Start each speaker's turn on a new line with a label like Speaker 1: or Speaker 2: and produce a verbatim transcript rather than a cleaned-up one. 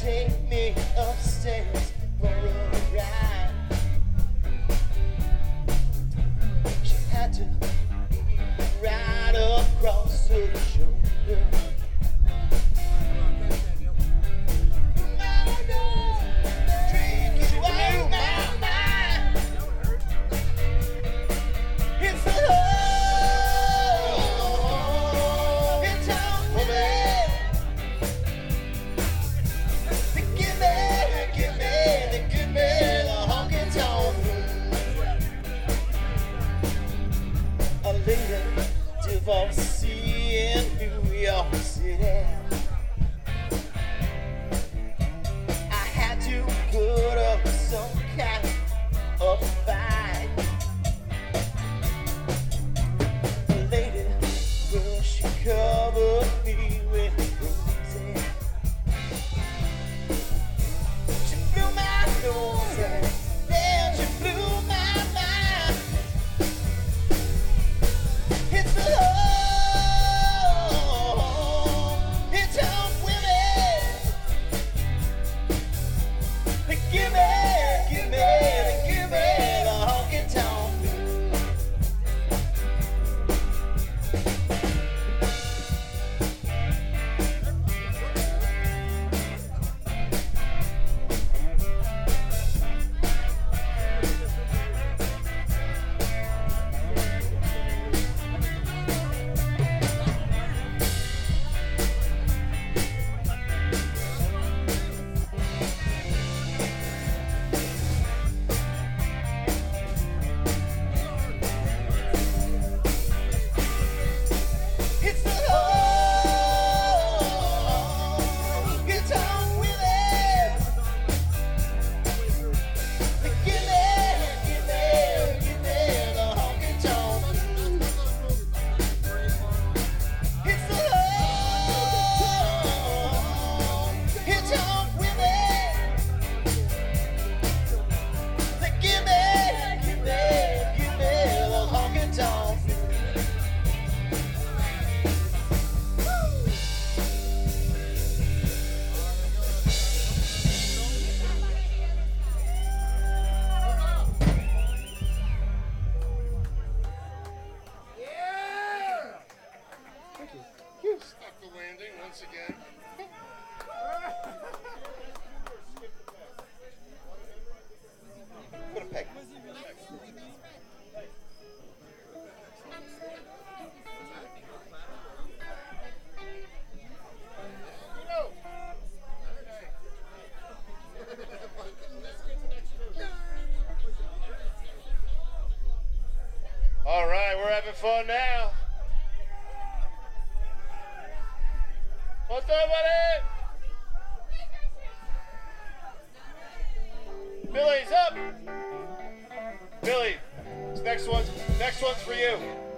Speaker 1: take me upstairs for a ride. She had to be right across the shoulder. Divorcee in New York City. I had to put up some kind of fight. The lady, well, she covered me with roses. She blew my nose and then she blew my mind. It's the love.
Speaker 2: Once again.
Speaker 1: Put a peg.
Speaker 2: All right, we're having fun now. What's up, buddy? Billy's up. Billy, this next one's next one's for you.